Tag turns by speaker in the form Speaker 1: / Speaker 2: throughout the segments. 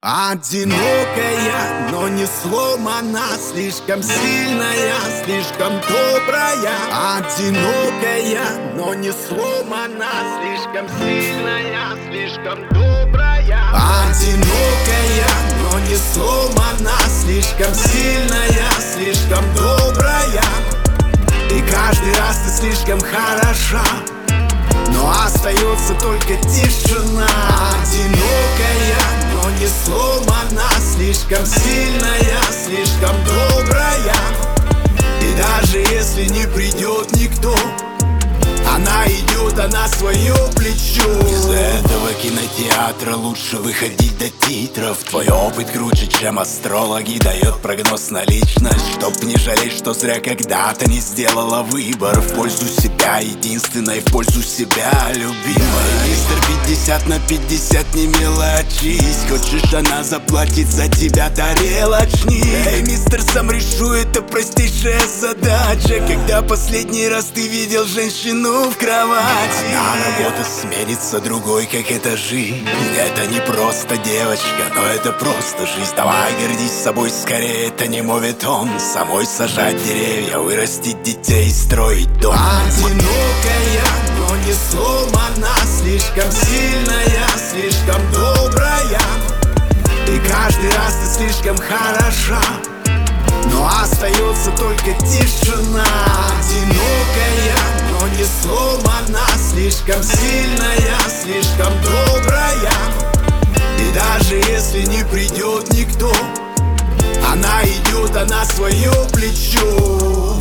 Speaker 1: Одинокая, но не сломана, слишком сильная, слишком добрая. Одинокая, но не сломана, слишком сильная, слишком добрая. Одинокая, но не сломана, слишком сильная, слишком добрая. И каждый раз ты слишком хороша, но остается только тишина. Одинокая, но не сломана, слишком сильная, слишком добрая. И даже если не придет никто, она идет, она свое плечо.
Speaker 2: Из этого кинотеатра лучше выходить до титров. Твой опыт круче, чем астрологи, дает прогноз на личность. Чтоб не жалеть, что зря когда-то не сделала выбор в пользу себя, единственной в пользу себя, любимой. Мистер 50/50, не мелочись. Хочешь, она заплатит за тебя тарелочник. Эй, мистер, сам решу, это простейшая задача. Когда последний раз ты видел женщину в кровати? Одна работа сменится другой, как это жизнь. Это не просто девочка, но это просто жизнь. Давай гордись собой скорее, это не моветон. Самой сажать деревья, вырастить детей, строить дом.
Speaker 1: Одинокая, но не сломана, слишком сильная, слишком добрая. И каждый раз ты слишком хороша, но остается только тишина. Одинокая, но не сломана, слишком сильная, слишком добрая. И даже если не придет никто, она идет, она свое плечо.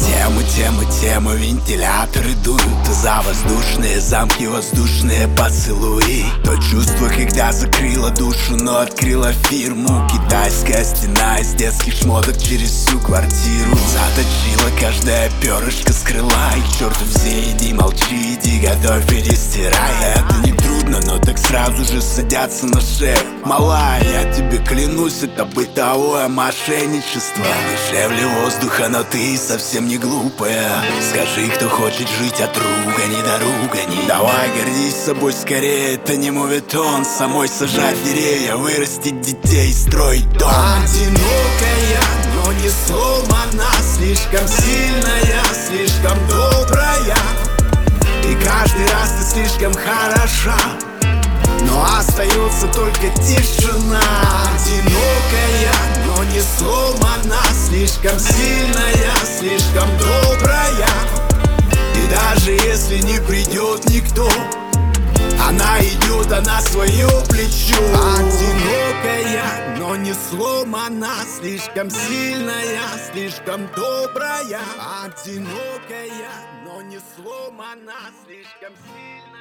Speaker 2: Темы, вентиляторы дуют за воздушные замки, воздушные поцелуи. То чувство, когда закрыла душу, но открыла фирму. Китайская стена из детских шмоток через всю квартиру. Заточила каждое перышко с крыла. И к черту все, иди, молчи, иди, готовь, перестирай. Это не трудно, но так сразу же садятся на шею. Малая, я тебе клянусь, это бытовое мошенничество. Дешевле воздуха, но ты совсем не глупая. Скажи, кто хочет жить от ругани до ругани. Давай гордись собой скорее, это не моветон. Самой сажать деревья, вырастить детей, строить дом.
Speaker 1: Одинокая, но не сломана, слишком сильная, слишком добрая. И каждый раз ты слишком хороша, но остается только тишина. Одинокая, но не сломана, слишком сильная, слишком добрая. И даже если не придет никто, она идет, она свое плечо. Одинокая, но не сломана, слишком сильная, слишком добрая. Одинокая, но не сломана, слишком сильная.